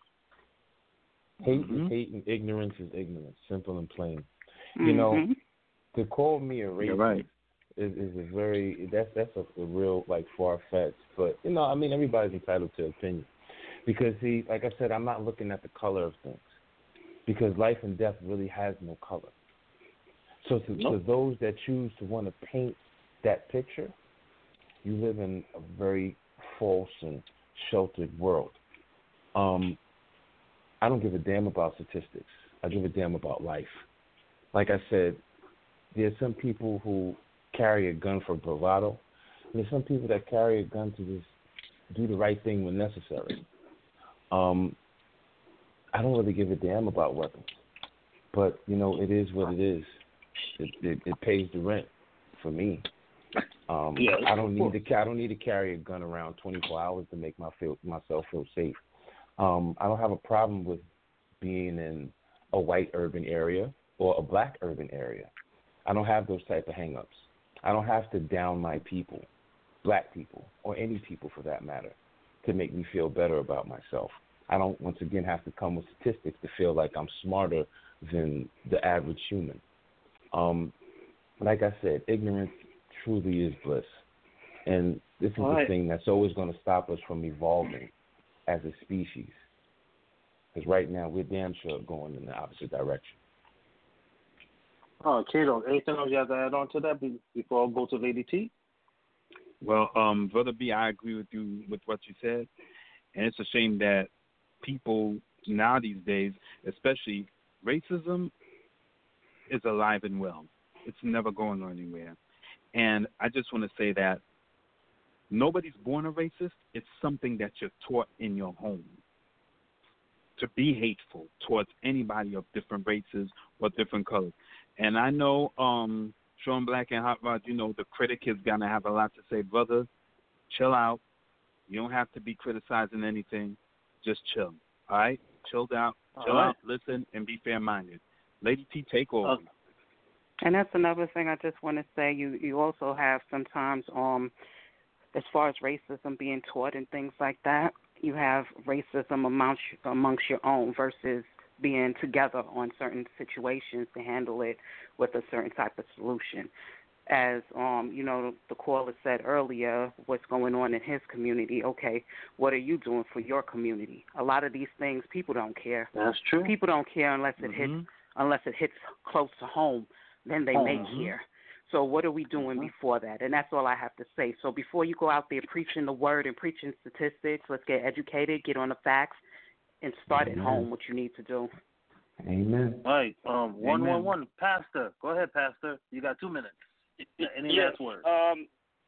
Hate mm-hmm. is hate and ignorance is ignorance, simple and plain. Mm-hmm. You know, to call me a racist right. is, is a very, that's that's a, a real, like, far-fetched, but, you know, I mean, everybody's entitled to opinion. Because, see, like I said, I'm not looking at the color of things. Because life and death really has no color. So to, nope. to those that choose to want to paint that picture, you live in a very false and sheltered world. Um, I don't give a damn about statistics. I give a damn about life. Like I said, there's some people who carry a gun for bravado. And there's some people that carry a gun to just do the right thing when necessary. Um, I don't really give a damn about weapons. But, you know, it is what it is. It, it, it pays the rent for me. Um, yes, I don't need to. I don't need to carry a gun around twenty-four hours to make my feel, myself feel safe. Um, I don't have a problem with being in a white urban area or a black urban area. I don't have those type of hang-ups. I don't have to down my people, black people, or any people for that matter, to make me feel better about myself. I don't, once again, have to come with statistics to feel like I'm smarter than the average human. Um, like I said, ignorance truly is bliss. And this is All the right. thing that's always going to stop us from evolving as a species. Because right now, we're damn sure going in the opposite direction. Oh, Kato, anything else you have to add on to that before I go to Lady T? Well, um, Brother B, I agree with you with what you said. And it's a shame that people now these days, especially racism, is alive and well. It's never going anywhere. And I just want to say that Nobody's born a racist. It's something that you're taught in your home to be hateful towards anybody of different races or different colors. And I know um, Sean Black and Hot Rod, you know, the critic is going to have a lot to say. Brother, chill out. You don't have to be criticizing anything. Just chill, all right? Chill out, chill right. out, listen, and be fair-minded. Lady T, take over. Okay. And that's another thing I just want to say. You you also have sometimes, um, as far as racism being taught and things like that, you have racism amongst amongst your own versus being together on certain situations to handle it with a certain type of solution. As um, you know, the caller said earlier, what's going on in his community? Okay, what are you doing for your community? A lot of these things, people don't care. That's true. People don't care unless it mm-hmm. hits unless it hits close to home. Then they may mm-hmm. care. So what are we doing mm-hmm. before that? And that's all I have to say. So before you go out there preaching the word and preaching statistics, let's get educated, get on the facts, and start Amen. at home what you need to do. Amen. All right. Um, one, one, one. Pastor, go ahead, Pastor. You got two minutes. Any yes, last words? Um,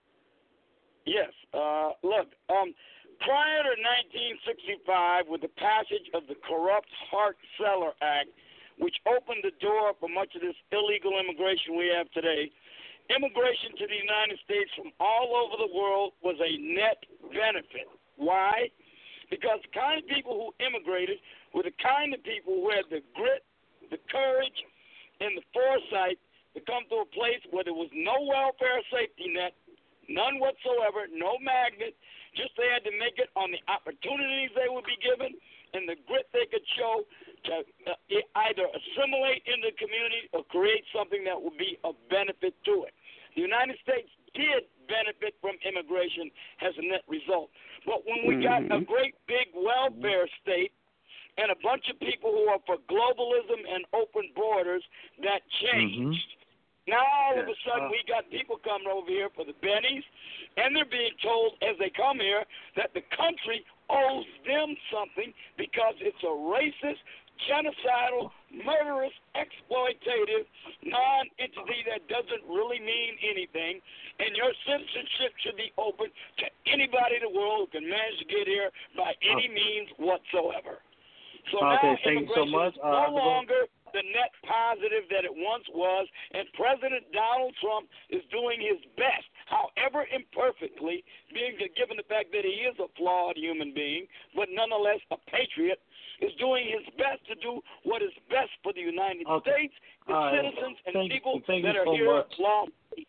yes. Uh, look, um, prior to nineteen sixty-five, with the passage of the Corrupt Hart-Celler Act, which opened the door for much of this illegal immigration we have today, immigration to the United States from all over the world was a net benefit. Why? Because the kind of people who immigrated were the kind of people who had the grit, the courage, and the foresight to come to a place where there was no welfare safety net, none whatsoever, no magnet, just they had to make it on the opportunities they would be given and the grit they could show to uh, either assimilate in the community or create something that would be of benefit to it. The United States did benefit from immigration as a net result. But when we got a great big welfare state and a bunch of people who are for globalism and open borders, that changed. Mm-hmm. Now, all of a sudden, we got people coming over here for the bennies, and they're being told as they come here that the country owes them something because it's a racist, genocidal, murderous, exploitative non-entity that doesn't really mean anything, and your citizenship should be open to anybody in the world who can manage to get here by any means whatsoever. So okay, now thank you so much. is Uh, no longer the net positive that it once was, and President Donald Trump is doing his best, however imperfectly, being given the fact that he is a flawed human being, but nonetheless a patriot, is doing his best to do what is best for the United okay. States, the All citizens, right. and thank, people thank that you are so here much. long.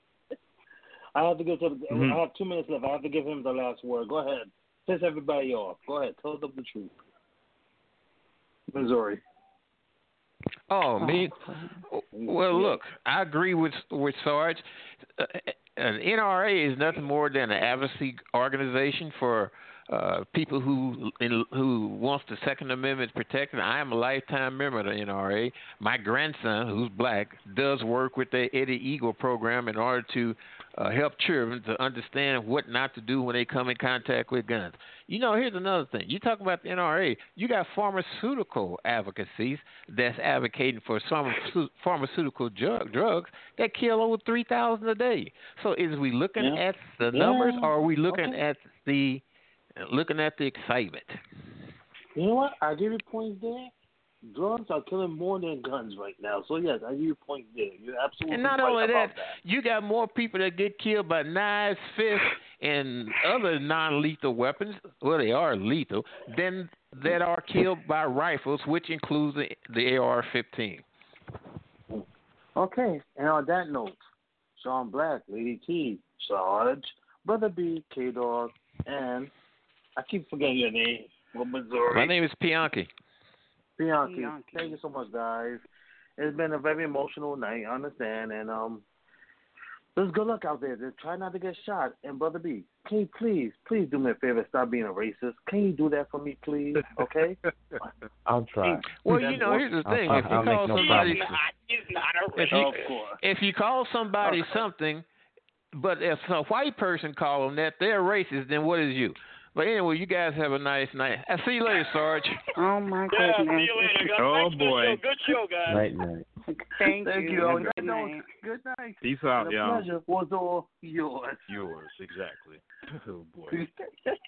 I have to go to. The, mm-hmm. I have two minutes left. I have to give him the last word. Go ahead. Piss everybody off. Go ahead. Tell them the truth. Missouri. Oh, me? Well, look, I agree with with Sarge. Uh, an N R A is nothing more than an advocacy organization for uh, people who in, who wants the Second Amendment protected. I am a lifetime member of the N R A. My grandson, who's black, does work with the Eddie Eagle program in order to uh, help children to understand what not to do when they come in contact with guns. You know, here's another thing. You talk about the N R A. You got pharmaceutical advocacies that's advocating for some pharmaceutical drug, drugs that kill over three thousand a day. So is we looking yeah. at the yeah. numbers, or are we looking okay. at the looking at the excitement? You know what? I give you points there. Drugs are killing more than guns right now. So, yes, I give you points there. You're absolutely And not right only about that, that, you got more people that get killed by knives, fists, and other non-lethal weapons, well, they are lethal, than that are killed by rifles, which includes the, the A R fifteen. Okay, and on that note, Sean Black, Lady T, Sarge, Brother B, K-Dog, and I keep forgetting your name. Missouri. My name is Pianki. Bianchi, Bianchi. thank you so much, guys. It's been a very emotional night, I understand, and um, there's good luck out there. Just try not to get shot. And Brother B, can you please, please do me a favor, stop being a racist. Can you do that for me, please? Okay? I'll try. Well, you know, here's the thing: I'll, if you I'll call no somebody, He's not a if you, of course. if you call somebody something, but if a white person call them that, they're racist. Then what is you? But anyway, you guys have a nice night. I'll see you later, Sarge. Oh, my Yeah, goodness. see you later. Oh, Thanks for the boy. show. Good show, guys. Night, night. Thank, Thank you. you. On Good that night. note, good night. Peace out, the y'all. pleasure was all yours. Yours, exactly. Oh boy.